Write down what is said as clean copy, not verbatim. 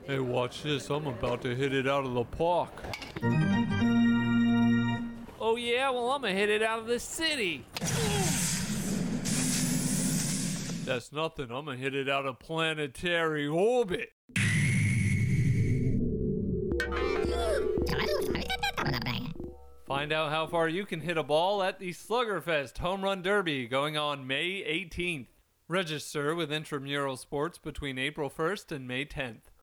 Hey, watch this. I'm about to hit it out of the park. Oh yeah, well I'm gonna hit it out of the city. That's nothing. I'm gonna hit it out of planetary orbit. Find out how far you can hit a ball at the Sluggerfest Home Run Derby going on May 18th. Register with Intramural Sports between April 1st and May 10th.